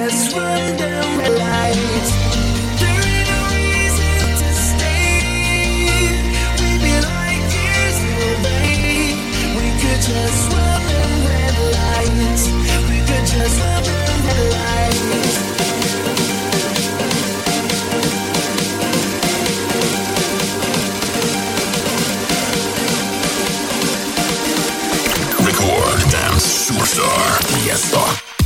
just run down the lights. There ain't no reason to stay. We'd be like years away. We could just run them red lights. We could just run them red lights. Record Dance Superstar Tiesto.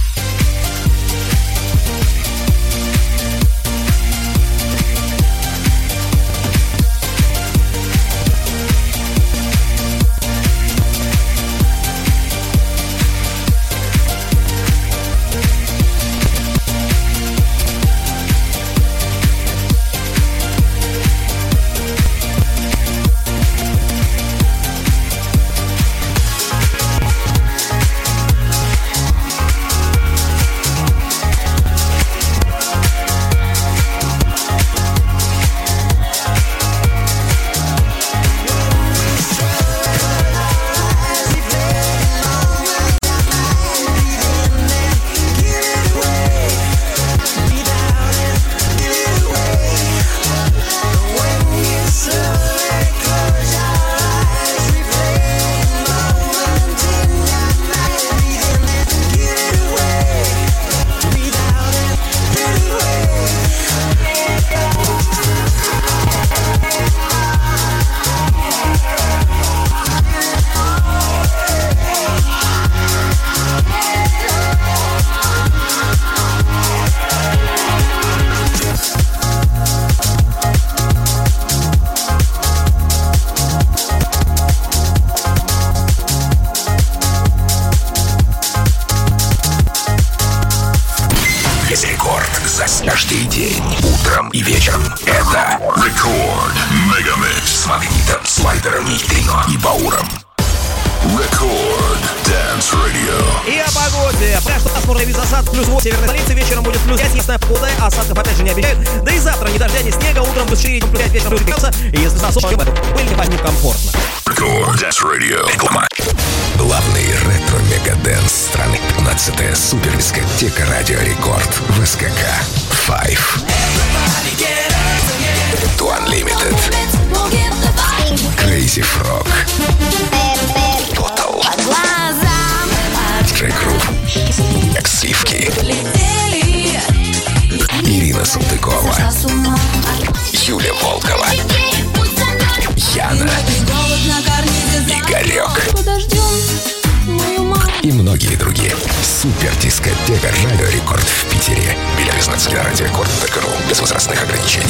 Каждый день, утром и вечером. Это Record Megamix с магнитом, слайдером, нейтрино и бауром. Record Dance Radio. И о погоде. Пока что пасмурный вид засад, плюс 8 в северной столице, вечером будет плюс 5, ясная погода, осадков опять же не обещают. Да и завтра ни дождя, ни снега, утром плюс 4, плюс 5, вечером плюс 5 градуса. И если с осадком, пыль не возьмет комфортно. Record Dance Radio. Реклама. Главный ретро-мегадэнс страны. 15-я супердискотека Радио Рекорд в СКК 5. To Unlimited. Crazy Frog. Total. Джек Грув. Эксливки. Ирина Салтыкова. Юля Волкова. Яна. Игорек. И многие другие. Супер дискотека Радио Рекорд в Питере. Билеты знать на радиорекорд.ру. Без возрастных ограничений.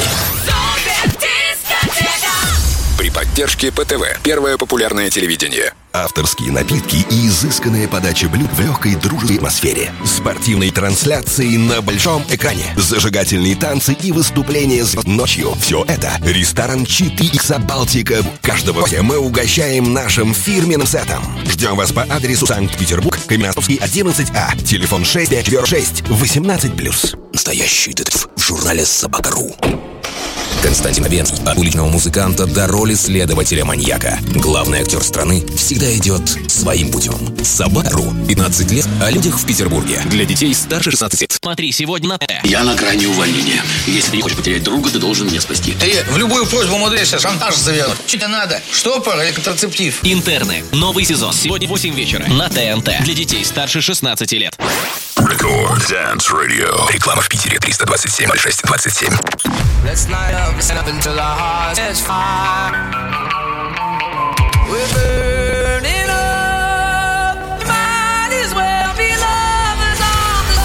При поддержке ПТВ. Первое популярное телевидение. Авторские напитки и изысканная подача блюд в легкой дружеской атмосфере. Спортивные трансляции на большом экране. Зажигательные танцы и выступления ночью. Все это ресторан 4X Балтика. Каждого гостя мы угощаем нашим фирменным сетом. Ждем вас по адресу Санкт-Петербург, Каменноостровский, 11А. Телефон 6546-18+. Настоящий детектив в журнале «Собака.ру». Константин Обенский. От уличного музыканта до роли следователя-маньяка. Главный актер страны всегда идет своим путем. Собака.ру. 15 лет о людях в Петербурге. Для детей старше 16 лет. Смотри, сегодня на... Я на грани увольнения. Если ты не хочешь потерять друга, ты должен меня спасти. Ты в любую просьбу умудряешься шантаж завернуть. Что тебе надо? Штопор или контрацептив? Интерны. Новый сезон. Сегодня в 8 вечера. На ТНТ. Для детей старше 16 лет. Record Dance Radio. Реклама в Питере 327-06-27. Let's light up, stand up until our hearts catch fire. We're burning up. Might as well be lovers on the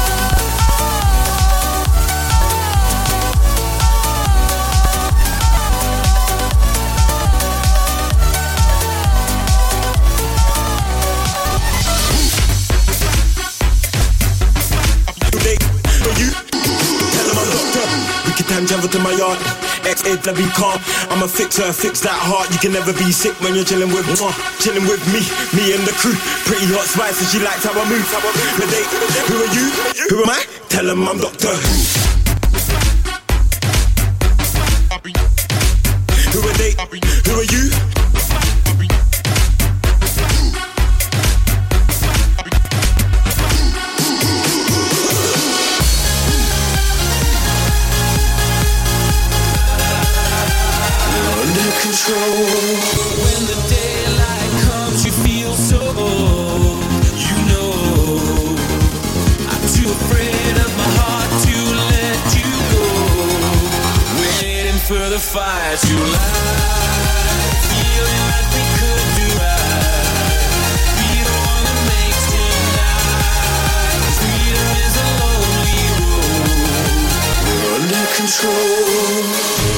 Time travel to my yard. Ex-ed, let me calm. I'ma fix her, fix that heart. You can never be sick when you're chilling with me and the crew. Pretty hot spice, and she likes how I move. The date, who are you? Who am I? Tell 'em I'm Doctor Who. Who are they? Who are you? control. When the daylight comes, you feel so old. You know, I'm too afraid of my heart to let you go. Waiting for the fire to light, feeling like we could do right. Be the one that makes tonight sweeter is a lonely road. We're under control.